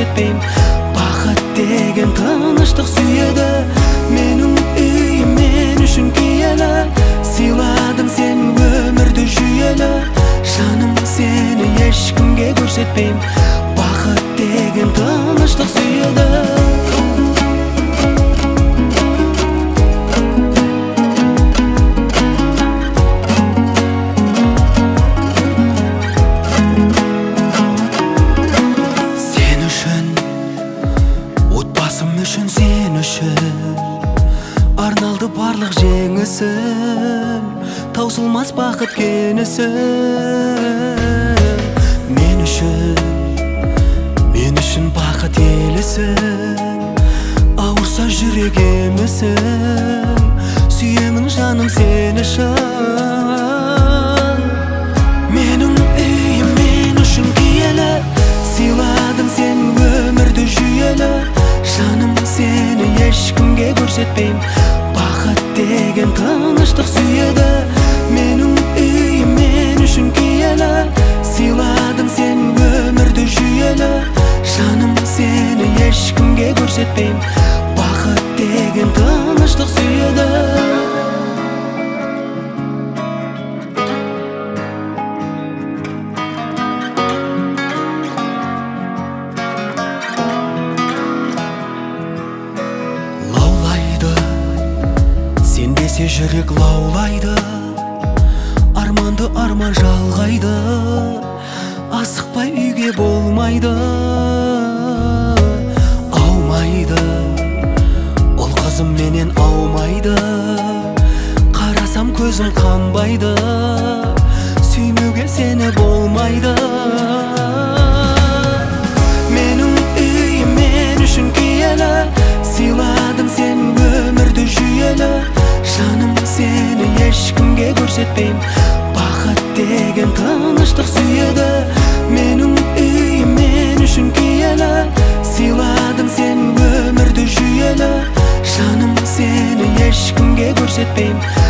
көрсетпейм. Бақыт деген тыныштық сүйеді. Менің үйім мен үшін киелі. Сыйладың сен өмірді жүйелі. Жаным сені ешкімге көрсетпейм. Бақыт деген тыныштық сүйеді. Үшін сен үшін арналды барлық жеңісім, таусылмас бақыт кенісім. Мен үшін бақыт елісің, ауырса жүрек емісің. Сүйемін жаным сені шын. Менің үйім мен үшін киелі. Сыйладың сен өмірді жүйелі. Жаным сені ешкімге көрсетпейм. Бақыт деген тыныштық сүйеді. Менің үйім мен үшін киелі. Сыйладың сен өмірді жүйелі. Жаным сені ешкімге көрсетпейм. Бақыт деген тыныштық сүйеді. Сенбесе жүрек лаулайды, арманды арман жалғайды. Асықпай үйге болмайды, аумайды. Ол қызым менен аумайды. Қарасам көзім қанбайды, сүймеуге сені болмайды. Менің үйім мен үшін киелі. Сыйладың сен өмірді жүйелі. Жаным сені ешкімге көрсетпейм. Бақыт деген тыныштық сүйеді. Менің үйім мен үшін киелі. Сыйладың сен өмірді жүйелі. Жаным сені ешкімге көрсетпейм.